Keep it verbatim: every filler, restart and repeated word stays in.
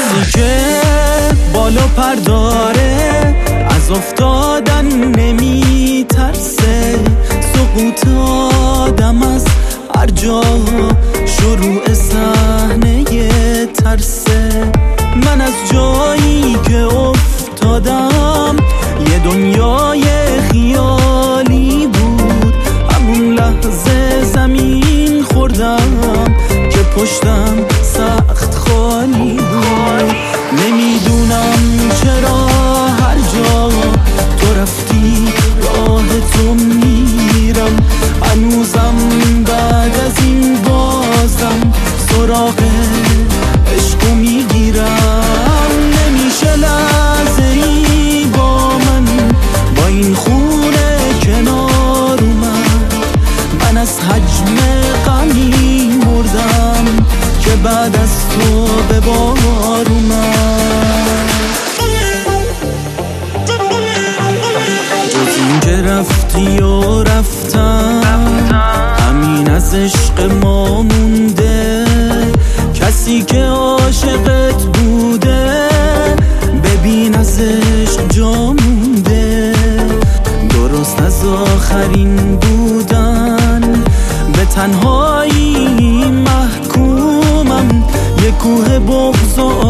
کسی که بالا پر داره از افتادن نمی ترسه، سقوط آدم از هر جا شروع صحنه ترسه. من از جایی که افتادم یه دنیای خیالی بود، همون لحظه زمین خوردم که پشتم سخت خالی بود. نمیدونم چرا هر جا تو رفتی راه تو میرم، هنوزم بعد از این بازم سراغ عشقو میگیرم. نمیشه لحظه ای با من با این خونه کنار اومد، من از حجم غمی مردم که بعد از تو به بار اومد. جز این که رفتی و رفتم همین از عشق ما مونده، کسی که عاشقت بوده ببین از عشق جا مونده. درست از آخرین بودن به تنهایی محکومم، یه کوه بغض و